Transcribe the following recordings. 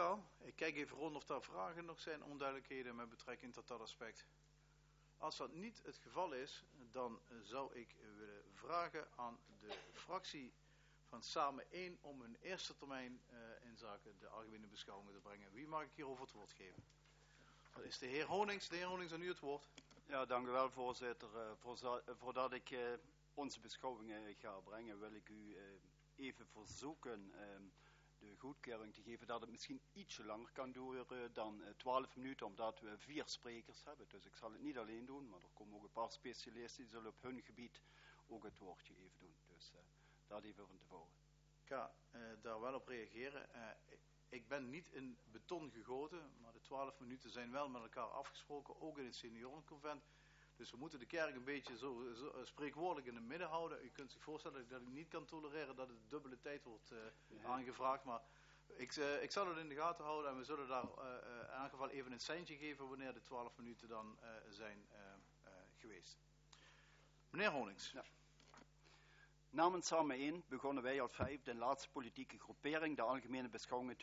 wel. Ik kijk even rond of er vragen nog zijn, onduidelijkheden met betrekking tot dat aspect. Als dat niet het geval is, dan zou ik willen vragen aan de fractie van Samen 1 om hun eerste termijn in zaken de algemene beschouwingen te brengen. Wie mag ik hierover het woord geven? Dat is de heer Honings. De heer Honings, aan u het woord. Ja, dank u wel, voorzitter. Voordat ik onze beschouwingen ga brengen, wil ik u even verzoeken de goedkeuring te geven dat het misschien ietsje langer kan duren dan 12 minuten, omdat we 4 sprekers hebben. Dus ik zal het niet alleen doen, maar er komen ook een paar specialisten die zullen op hun gebied ook het woordje even doen. Dus dat even van tevoren. Ik ga daar wel op reageren. Ik ben niet in beton gegoten, maar de 12 minuten zijn wel met elkaar afgesproken, ook in het seniorenconvent. Dus we moeten de kerk een beetje zo spreekwoordelijk in het midden houden. U kunt zich voorstellen dat ik niet kan tolereren dat het dubbele tijd wordt aangevraagd. Maar ik zal het in de gaten houden en we zullen daar in elk geval even een seintje geven wanneer de 12 minuten dan zijn geweest. Meneer Honings. Ja. Namens Samen 1 begonnen wij als 5 de laatste politieke groepering, de algemene beschouwingen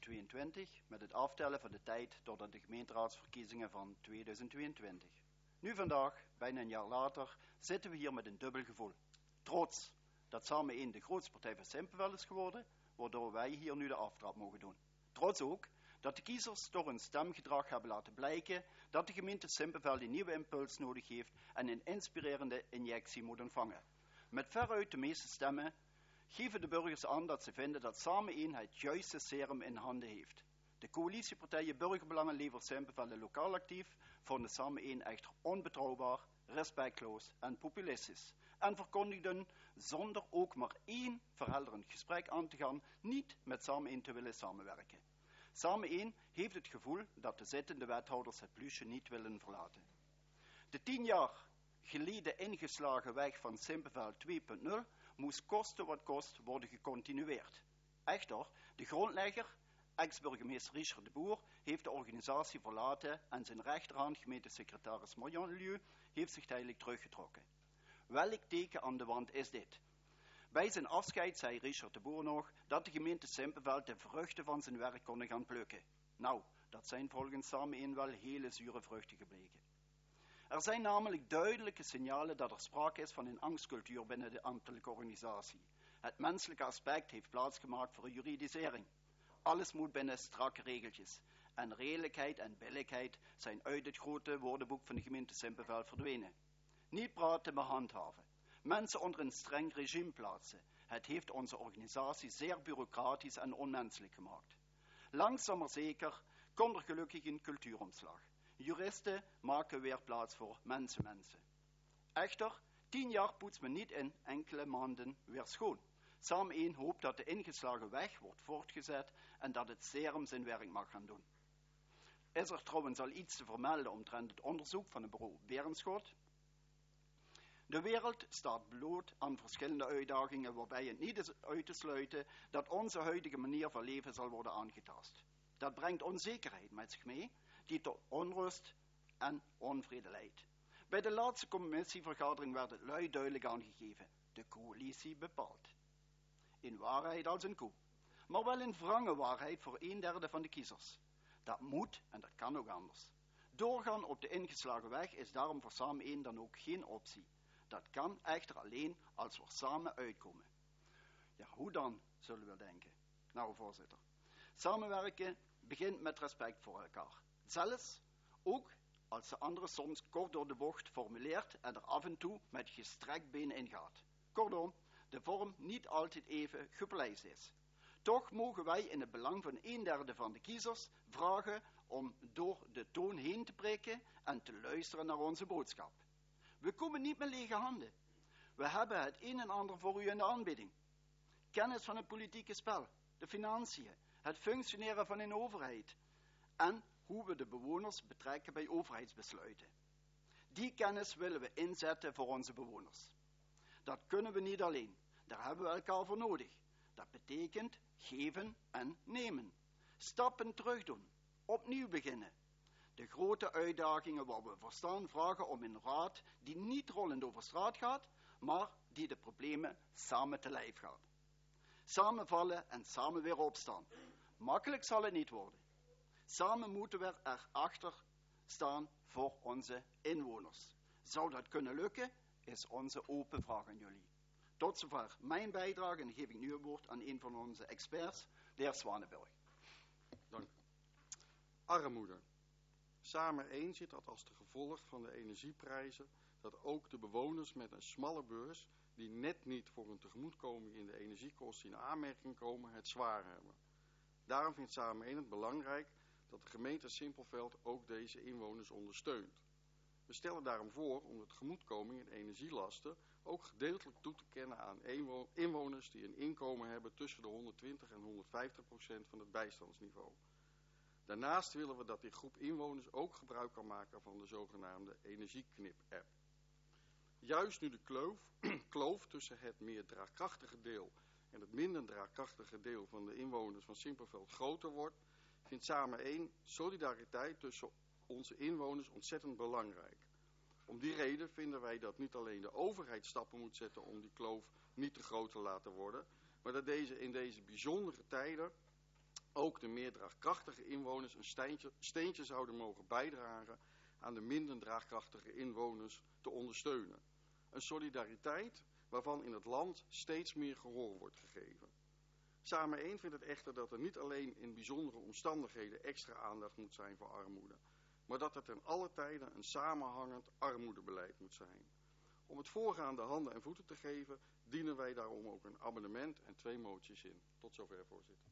2022, met het aftellen van de tijd tot aan de gemeenteraadsverkiezingen van 2022. Nu vandaag, bijna een jaar later, zitten we hier met een dubbel gevoel. Trots dat Samen 1 de grootste partij van Sempenveld is geworden, waardoor wij hier nu de aftrap mogen doen. Trots ook dat de kiezers door hun stemgedrag hebben laten blijken dat de gemeente Sempenveld een nieuwe impuls nodig heeft en een inspirerende injectie moet ontvangen. Met veruit de meeste stemmen geven de burgers aan dat ze vinden dat Samen 1 het juiste serum in handen heeft. De coalitiepartijen Burgerbelangen levert Sempenveld en lokaal actief vonden Samen 1 echter onbetrouwbaar, respectloos en populistisch. En verkondigden zonder ook maar één verhelderend gesprek aan te gaan niet met Samen 1 te willen samenwerken. Samen 1 heeft het gevoel dat de zittende wethouders het plusje niet willen verlaten. De 10 jaar geleden ingeslagen weg van Sempenveld 2.0 moest koste wat kost worden gecontinueerd. Echter, de grondlegger, ex-burgemeester Richard de Boer, heeft de organisatie verlaten en zijn rechterhand gemeentesecretaris Marjan Lieu heeft zich tijdelijk teruggetrokken. Welk teken aan de wand is dit? Bij zijn afscheid zei Richard de Boer nog dat de gemeente Sempenveld de vruchten van zijn werk kon gaan plukken. Nou, dat zijn volgens Samen 1 wel hele zure vruchten gebleken. Er zijn namelijk duidelijke signalen dat er sprake is van een angstcultuur binnen de ambtelijke organisatie. Het menselijke aspect heeft plaatsgemaakt voor een juridisering. Alles moet binnen strakke regeltjes. En redelijkheid en billijkheid zijn uit het grote woordenboek van de gemeente Sempenveld verdwenen. Niet praten, maar handhaven. Mensen onder een streng regime plaatsen. Het heeft onze organisatie zeer bureaucratisch en onmenselijk gemaakt. Langzaam maar zeker komt er gelukkig een cultuuromslag. Juristen maken weer plaats voor mensen. Echter, 10 jaar poetst men niet in enkele maanden weer schoon. Samen 1 hoopt dat de ingeslagen weg wordt voortgezet en dat het serum zijn werk mag gaan doen. Is er trouwens al iets te vermelden omtrent het onderzoek van het bureau Berenschot? De wereld staat bloot aan verschillende uitdagingen waarbij het niet is uit te sluiten dat onze huidige manier van leven zal worden aangetast. Dat brengt onzekerheid met zich mee, die tot onrust en onvrede leidt. Bij de laatste commissievergadering werd het luid duidelijk aangegeven. De coalitie bepaalt. In waarheid als een koe. Maar wel in wrange waarheid voor 1/3 van de kiezers. Dat moet en dat kan ook anders. Doorgaan op de ingeslagen weg is daarom voor Samen 1 dan ook geen optie. Dat kan echter alleen als we samen uitkomen. Ja, hoe dan, zullen we denken. Nou, voorzitter. Samenwerken begint met respect voor elkaar. Zelfs ook als de andere soms kort door de bocht formuleert en er af en toe met gestrekt been ingaat. Kortom, de vorm niet altijd even gepleist is. Toch mogen wij in het belang van 1/3 van de kiezers vragen om door de toon heen te prikken en te luisteren naar onze boodschap. We komen niet met lege handen. We hebben het een en ander voor u in de aanbieding. Kennis van het politieke spel, de financiën, het functioneren van een overheid en hoe we de bewoners betrekken bij overheidsbesluiten. Die kennis willen we inzetten voor onze bewoners. Dat kunnen we niet alleen. Daar hebben we elkaar voor nodig. Dat betekent geven en nemen. Stappen terug doen. Opnieuw beginnen. De grote uitdagingen waar we voor staan vragen om een raad die niet rollend over straat gaat, maar die de problemen samen te lijf gaat. Samen vallen en samen weer opstaan. Makkelijk zal het niet worden. Samen moeten we erachter staan voor onze inwoners. Zou dat kunnen lukken, is onze open vraag aan jullie. Tot zover mijn bijdrage en dan geef ik nu het woord aan een van onze experts, de heer Zwanenburg. Dank u. Armoede. Samen 1 ziet dat als de gevolg van de energieprijzen dat ook de bewoners met een smalle beurs, die net niet voor een tegemoetkoming in de energiekosten in aanmerking komen, het zwaar hebben. Daarom vindt Samen 1 het belangrijk dat de gemeente Simpelveld ook deze inwoners ondersteunt. We stellen daarom voor om de tegemoetkoming in energielasten ook gedeeltelijk toe te kennen aan inwoners die een inkomen hebben tussen de 120 en 150% van het bijstandsniveau. Daarnaast willen we dat die groep inwoners ook gebruik kan maken van de zogenaamde Energieknip-app. Juist nu de kloof tussen het meer draagkrachtige deel en het minder draagkrachtige deel van de inwoners van Simpelveld groter wordt, vindt Samen 1 solidariteit tussen onze inwoners ontzettend belangrijk. Om die reden vinden wij dat niet alleen de overheid stappen moet zetten om die kloof niet te groot te laten worden, maar dat in deze bijzondere tijden ook de meer draagkrachtige inwoners een steentje zouden mogen bijdragen aan de minder draagkrachtige inwoners te ondersteunen. Een solidariteit waarvan in het land steeds meer gehoor wordt gegeven. Samen 1 vindt het echter dat er niet alleen in bijzondere omstandigheden extra aandacht moet zijn voor armoede, maar dat er ten alle tijden een samenhangend armoedebeleid moet zijn. Om het voorgaande handen en voeten te geven, dienen wij daarom ook een amendement en 2 moties in. Tot zover, voorzitter.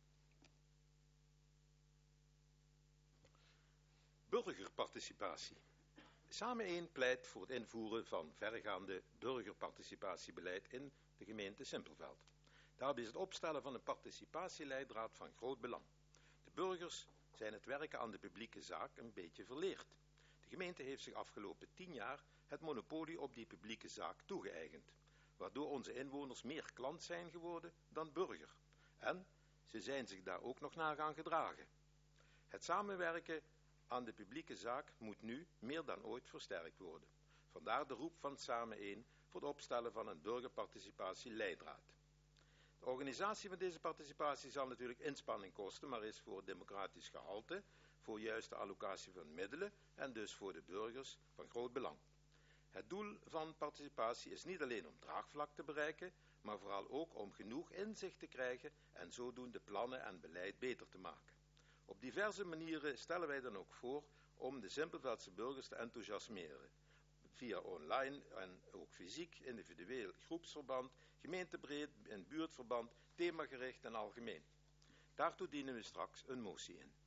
Burgerparticipatie. Samen 1 pleit voor het invoeren van verregaande burgerparticipatiebeleid in de gemeente Simpelveld. Daarbij is het opstellen van een participatieleidraad van groot belang. De burgers zijn het werken aan de publieke zaak een beetje verleerd. De gemeente heeft zich afgelopen 10 jaar het monopolie op die publieke zaak toegeëigend, waardoor onze inwoners meer klant zijn geworden dan burger. En ze zijn zich daar ook nog naar gaan gedragen. Het samenwerken aan de publieke zaak moet nu meer dan ooit versterkt worden. Vandaar de roep van Samen 1 voor het opstellen van een burgerparticipatieleidraad. De organisatie van deze participatie zal natuurlijk inspanning kosten, maar is voor democratisch gehalte, voor juiste allocatie van middelen en dus voor de burgers van groot belang. Het doel van participatie is niet alleen om draagvlak te bereiken, maar vooral ook om genoeg inzicht te krijgen en zodoende plannen en beleid beter te maken. Op diverse manieren stellen wij dan ook voor om de Simpelveldse burgers te enthousiasmeren. Via online en ook fysiek, individueel, groepsverband, gemeentebreed en buurtverband, themagericht en algemeen. Daartoe dienen we straks een motie in.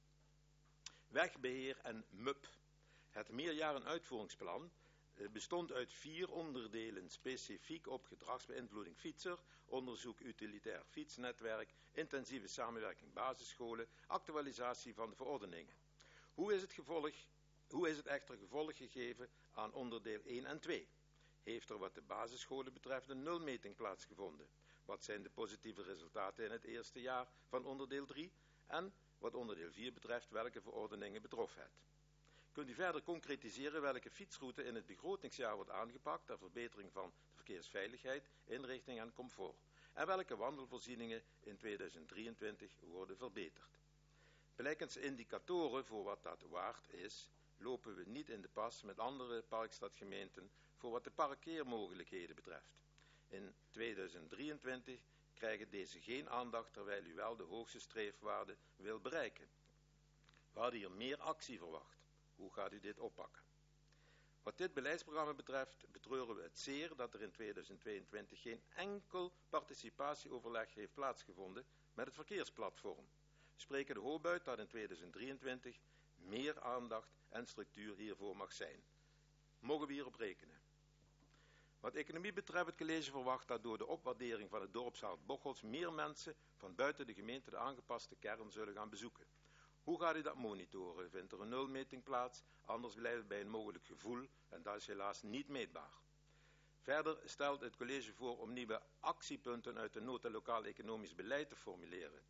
Wegbeheer en MUP. Het meerjaren uitvoeringsplan bestond uit 4 onderdelen specifiek op gedragsbeïnvloeding fietser, onderzoek utilitair fietsnetwerk, intensieve samenwerking basisscholen, actualisatie van de verordeningen. Hoe is het echter gevolg gegeven aan onderdeel 1 en 2? Heeft er wat de basisscholen betreft een nulmeting plaatsgevonden? Wat zijn de positieve resultaten in het eerste jaar van onderdeel 3? En wat onderdeel 4 betreft, welke verordeningen betrof het? Kunt u verder concretiseren welke fietsroute in het begrotingsjaar wordt aangepakt ter verbetering van de verkeersveiligheid, inrichting en comfort? En welke wandelvoorzieningen in 2023 worden verbeterd? Blijkens indicatoren voor wat dat waard is, lopen we niet in de pas met andere parkstadgemeenten voor wat de parkeermogelijkheden betreft. In 2023 krijgen deze geen aandacht terwijl u wel de hoogste streefwaarde wil bereiken. We hadden hier meer actie verwacht. Hoe gaat u dit oppakken? Wat dit beleidsprogramma betreft betreuren we het zeer dat er in 2022 geen enkel participatieoverleg heeft plaatsgevonden met het verkeersplatform. We spreken de hoop uit dat in 2023 meer aandacht en structuur hiervoor mag zijn. Mogen we hierop rekenen? Wat economie betreft, het college verwacht dat door de opwaardering van het dorpshart Bocholt meer mensen van buiten de gemeente de aangepaste kern zullen gaan bezoeken. Hoe gaat u dat monitoren? Vindt er een nulmeting plaats? Anders blijft het bij een mogelijk gevoel en dat is helaas niet meetbaar. Verder stelt het college voor om nieuwe actiepunten uit de nota lokaal economisch beleid te formuleren.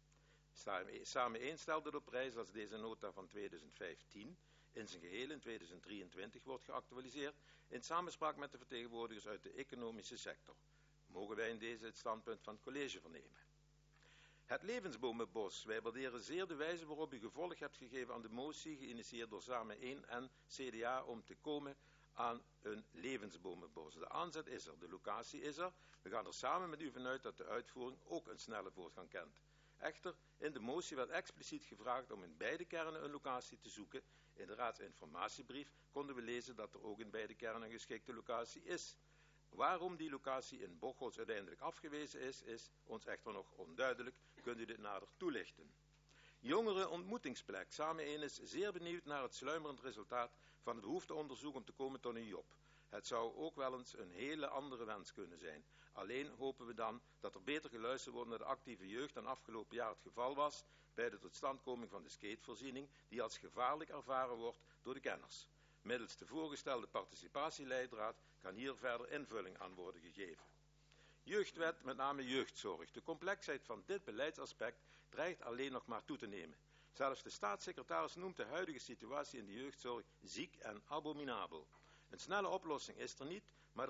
Samen 1 stelt het op prijs als deze nota van 2015 in zijn geheel in 2023 wordt geactualiseerd in samenspraak met de vertegenwoordigers uit de economische sector. Mogen wij in deze het standpunt van het college vernemen? Het levensbomenbos. Wij waarderen zeer de wijze waarop u gevolg hebt gegeven aan de motie, geïnitieerd door Samen 1 en CDA, om te komen aan een levensbomenbos. De aanzet is er, de locatie is er. We gaan er samen met u vanuit dat de uitvoering ook een snelle voortgang kent. Echter, in de motie werd expliciet gevraagd om in beide kernen een locatie te zoeken. In de raadsinformatiebrief konden we lezen dat er ook in beide kernen een geschikte locatie is. Waarom die locatie in Bocholt uiteindelijk afgewezen is ons echter nog onduidelijk. Kunt u dit nader toelichten? Jongeren ontmoetingsplek. Samen 1 is zeer benieuwd naar het sluimerend resultaat van het behoefteonderzoek om te komen tot een job. Het zou ook wel eens een hele andere wens kunnen zijn. Alleen hopen we dan dat er beter geluisterd wordt naar de actieve jeugd dan afgelopen jaar het geval was bij de totstandkoming van de skatevoorziening, die als gevaarlijk ervaren wordt door de kenners. Middels de voorgestelde participatieleidraad kan hier verder invulling aan worden gegeven. Jeugdwet, met name jeugdzorg. De complexheid van dit beleidsaspect dreigt alleen nog maar toe te nemen. Zelfs de staatssecretaris noemt de huidige situatie in de jeugdzorg ziek en abominabel. Een snelle oplossing is er niet, maar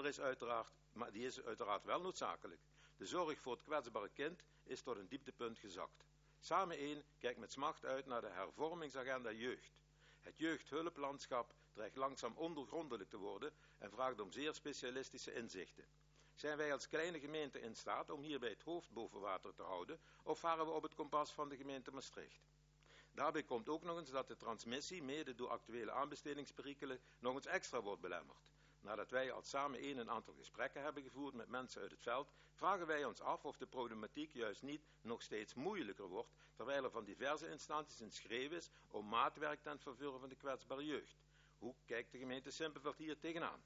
die is uiteraard wel noodzakelijk. De zorg voor het kwetsbare kind is tot een dieptepunt gezakt. Samen 1 kijkt met smacht uit naar de hervormingsagenda jeugd. Het jeugdhulplandschap dreigt langzaam ondergrondelijk te worden en vraagt om zeer specialistische inzichten. Zijn wij als kleine gemeente in staat om hierbij het hoofd boven water te houden, of varen we op het kompas van de gemeente Maastricht? Daarbij komt ook nog eens dat de transmissie, mede door actuele aanbestedingsperikelen, nog eens extra wordt belemmerd. Nadat wij als Samen 1 een aantal gesprekken hebben gevoerd met mensen uit het veld, vragen wij ons af of de problematiek juist niet nog steeds moeilijker wordt, terwijl er van diverse instanties een schreeuw is om maatwerk ten faveur van de kwetsbare jeugd. Hoe kijkt de gemeente Simpelveld hier tegenaan?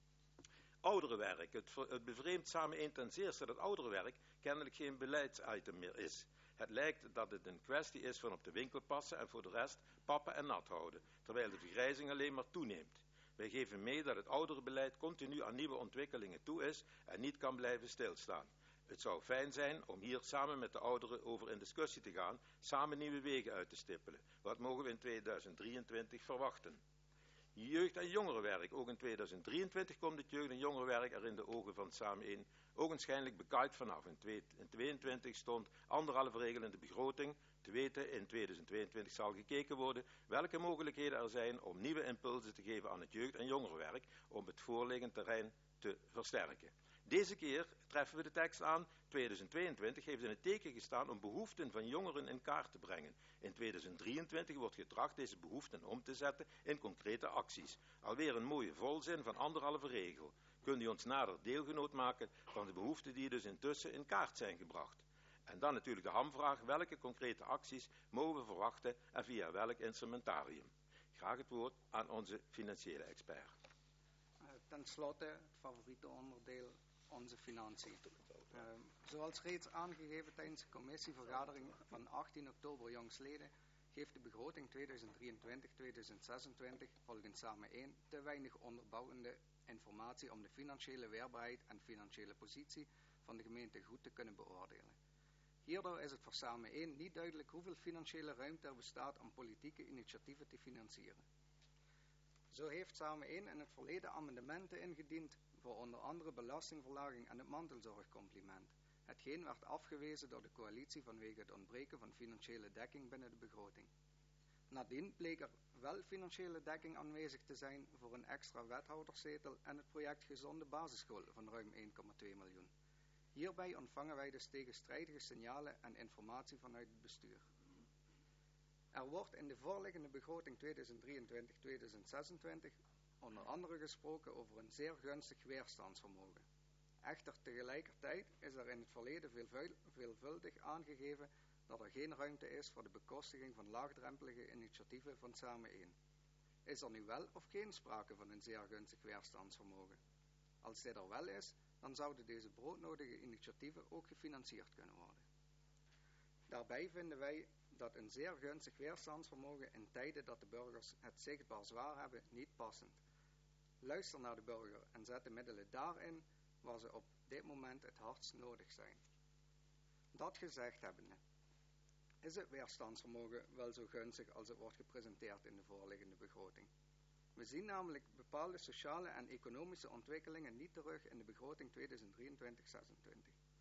Ouderenwerk. Het bevreemdt Samen 1 ten zeerste dat ouderenwerk kennelijk geen beleidsitem meer is. Het lijkt dat het een kwestie is van op de winkel passen en voor de rest pappen en nat houden, terwijl de vergrijzing alleen maar toeneemt. Wij geven mee dat het ouderenbeleid continu aan nieuwe ontwikkelingen toe is en niet kan blijven stilstaan. Het zou fijn zijn om hier samen met de ouderen over in discussie te gaan, samen nieuwe wegen uit te stippelen. Wat mogen we in 2023 verwachten? Jeugd- en jongerenwerk. Ook in 2023 komt het jeugd- en jongerenwerk er in de ogen van Samen 1 ogenschijnlijk bekijkt vanaf. In 2022 stond 1,5 regel in de begroting. Te weten, in 2022 zal gekeken worden welke mogelijkheden er zijn om nieuwe impulsen te geven aan het jeugd- en jongerenwerk om het voorliggend terrein te versterken. Deze keer treffen we de tekst aan. 2022 heeft in het teken gestaan om behoeften van jongeren in kaart te brengen. In 2023 wordt getracht deze behoeften om te zetten in concrete acties. Alweer een mooie volzin van 1,5 regel. Kunt u ons nader deelgenoot maken van de behoeften die dus intussen in kaart zijn gebracht? En dan natuurlijk de hamvraag, welke concrete acties mogen we verwachten en via welk instrumentarium? Graag het woord aan onze financiële expert. Ten slotte het favoriete onderdeel, onze financiën. Zoals reeds aangegeven tijdens de commissievergadering van 18 oktober jongstleden, geeft de begroting 2023-2026 volgens Samen 1 te weinig onderbouwende informatie om de financiële weerbaarheid en financiële positie van de gemeente goed te kunnen beoordelen. Hierdoor is het voor Samen 1 niet duidelijk hoeveel financiële ruimte er bestaat om politieke initiatieven te financieren. Zo heeft Samen 1 in het verleden amendementen ingediend voor onder andere belastingverlaging en het mantelzorgcompliment, hetgeen werd afgewezen door de coalitie vanwege het ontbreken van financiële dekking binnen de begroting. Nadien bleek er wel financiële dekking aanwezig te zijn voor een extra wethouderszetel en het project Gezonde Basisschool van ruim 1,2 miljoen. Hierbij ontvangen wij dus tegenstrijdige signalen en informatie vanuit het bestuur. Er wordt in de voorliggende begroting 2023-2026 onder andere gesproken over een zeer gunstig weerstandsvermogen. Echter tegelijkertijd is er in het verleden veelvuldig aangegeven dat er geen ruimte is voor de bekostiging van laagdrempelige initiatieven van Samen 1. Is er nu wel of geen sprake van een zeer gunstig weerstandsvermogen? Als dit er wel is, dan zouden deze broodnodige initiatieven ook gefinancierd kunnen worden. Daarbij vinden wij dat een zeer gunstig weerstandsvermogen in tijden dat de burgers het zichtbaar zwaar hebben niet passend. Luister naar de burger en zet de middelen daarin waar ze op dit moment het hardst nodig zijn. Dat gezegd hebbende, is het weerstandsvermogen wel zo gunstig als het wordt gepresenteerd in de voorliggende begroting. We zien namelijk bepaalde sociale en economische ontwikkelingen niet terug in de begroting 2023-26.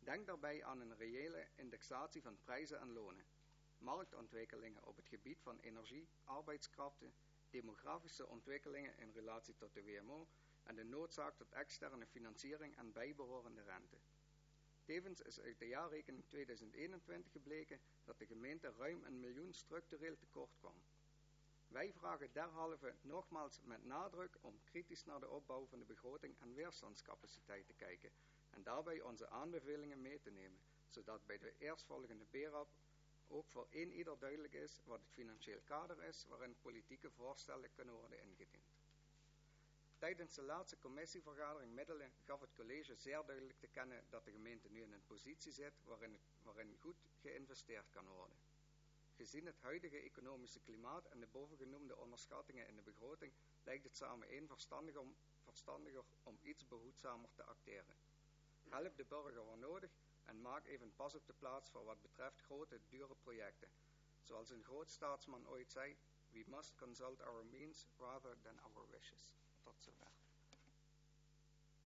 Denk daarbij aan een reële indexatie van prijzen en lonen, marktontwikkelingen op het gebied van energie, arbeidskrachten, demografische ontwikkelingen in relatie tot de WMO en de noodzaak tot externe financiering en bijbehorende rente. Tevens is uit de jaarrekening 2021 gebleken dat de gemeente ruim 1 miljoen structureel tekort kwam. Wij vragen derhalve nogmaals met nadruk om kritisch naar de opbouw van de begroting en weerstandscapaciteit te kijken en daarbij onze aanbevelingen mee te nemen, zodat bij de eerstvolgende BERAP ook voor ieder duidelijk is wat het financieel kader is waarin politieke voorstellen kunnen worden ingediend. Tijdens de laatste commissievergadering middelen gaf het college zeer duidelijk te kennen dat de gemeente nu in een positie zit waarin goed geïnvesteerd kan worden. Gezien het huidige economische klimaat en de bovengenoemde onderschattingen in de begroting lijkt het samen verstandiger om iets behoedzamer te acteren. Help de burger waar nodig en maak even pas op de plaats voor wat betreft grote, dure projecten. Zoals een groot staatsman ooit zei, we must consult our means rather than our wishes. Tot zover.